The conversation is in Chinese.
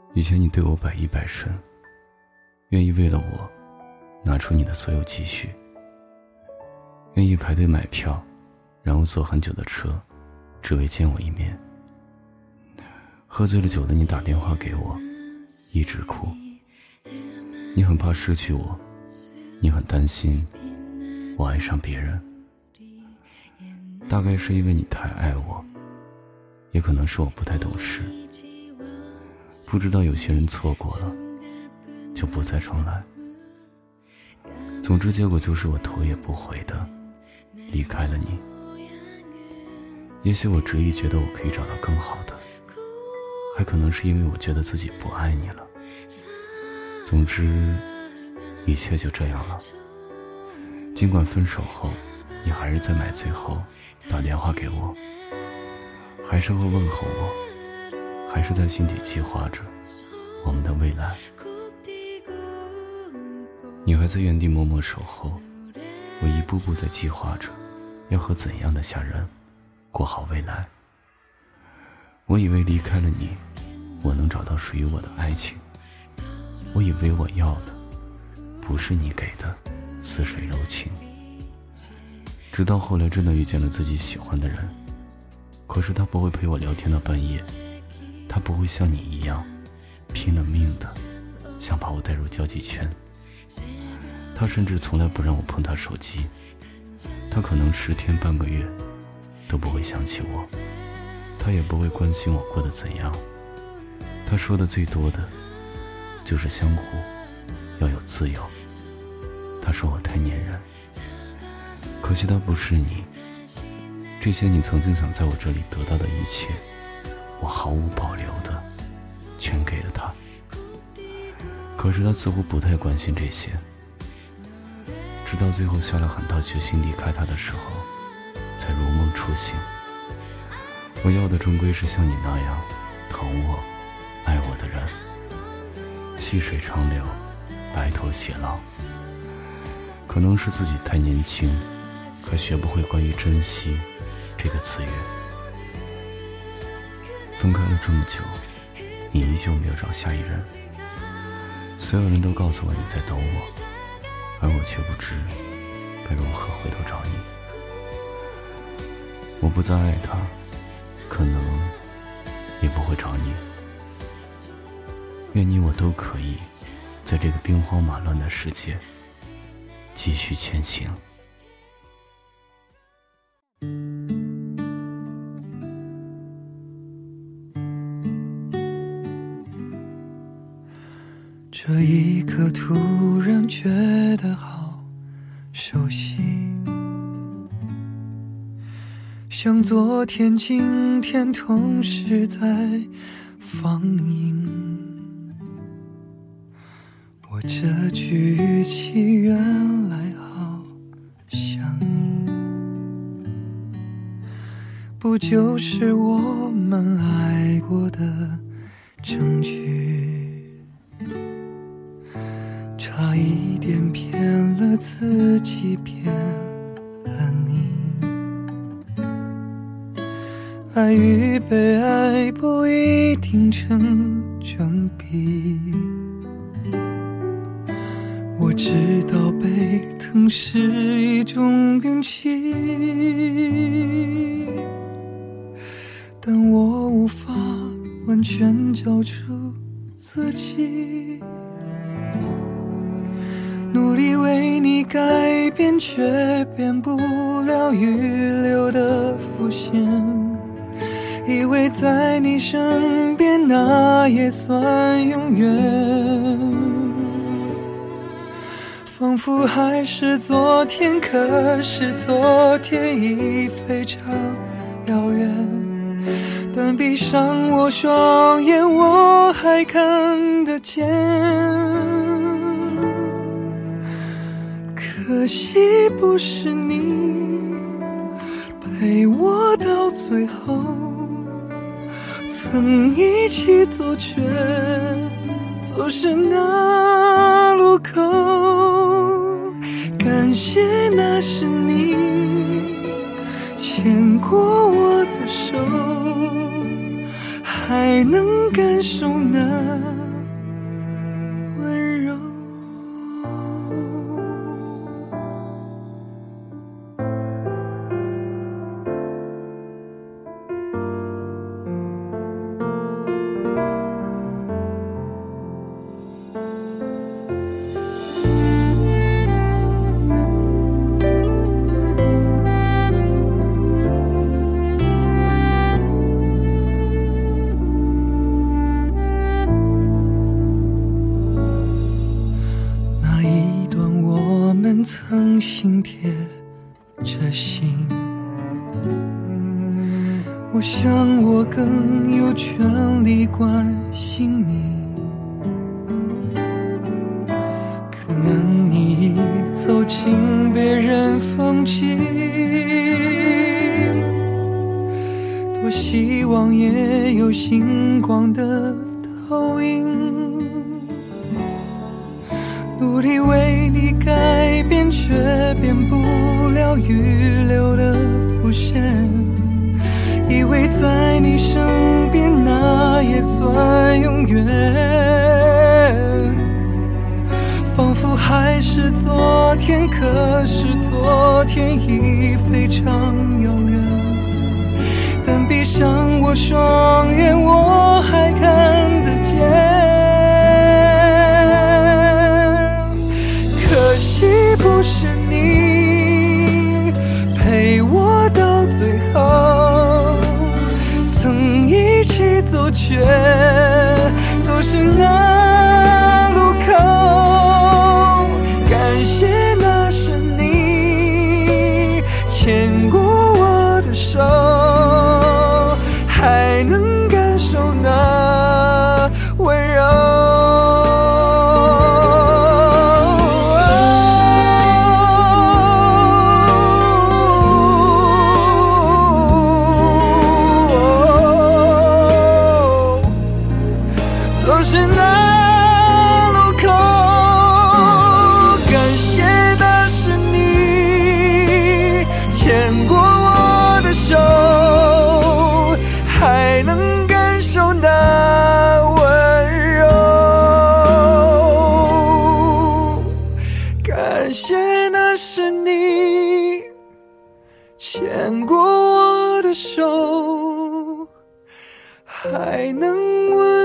以前你对我百依百顺，愿意为了我拿出你的所有积蓄，愿意排队买票，然后坐很久的车，只为见我一面。喝醉了酒的你打电话给我，一直哭。你很怕失去我，你很担心我爱上别人。大概是因为你太爱我，也可能是我不太懂事，不知道有些人错过了就不再重来。总之结果就是我头也不回的离开了你。也许我执意觉得我可以找到更好的，还可能是因为我觉得自己不爱你了。总之一切就这样了。尽管分手后你还是在买醉后打电话给我，还是会问候我，还是在心底计划着我们的未来。你还在原地默默守候，我一步步在计划着要和怎样的下人过好未来。我以为离开了你，我能找到属于我的爱情。我以为我要的不是你给的似水柔情。直到后来真的遇见了自己喜欢的人，可是他不会陪我聊天到半夜，他不会像你一样拼了命的想把我带入交际圈，他甚至从来不让我碰他手机，他可能10天半个月都不会想起我，他也不会关心我过得怎样。他说的最多的就是相互要有自由。他说我太粘人，可惜他不是你。这些你曾经想在我这里得到的一切，我毫无保留的全给了他。可是他似乎不太关心这些，直到最后下了很大决心离开他的时候，才如梦初醒。我要的终归是像你那样疼我爱我的人，细水长流，白头偕老。可能是自己太年轻，还学不会关于珍惜这个词语。分开了这么久，你依旧没有找下一人。所有人都告诉我你在等我，而我却不知该如何回头找你。我不再爱他，可能也不会找你。愿你我都可以在这个兵荒马乱的世界继续前行。 这一刻突然觉得好熟悉，像昨天今天同时在放映。我这句语气原来好像你，不就是我们爱过的证据？差一点骗了自己，骗了你。爱与被爱不一定成正比，我知道被疼是一种运气，但我无法完全交出自己。努力为你改变，却变不了预留的伏线，以为在你身边那也算永远，仿佛还是昨天，可是昨天已非常遥远。但闭上我双眼，我还看得见。可惜不是你陪我到最后，曾一起走却走失那路口。感谢那是你牵过我的手，还能感受那心心贴着心。我想我更有权利关心你，可能你已走进别人风景，多希望也有星光的投影，努力为你改变，却变不了预留的伏线，以为在你身边那也算永远，仿佛还是昨天，可是昨天已非常遥远，但闭上我双眼，我还看得见。可惜不是你陪我到最后，曾一起走却走失那路口，感谢那是你牵过我的手，还能感受那温柔。走失那路口，感谢的是你牵过我的手，还能感受那温柔。感谢那是你牵过我的手，还能温柔。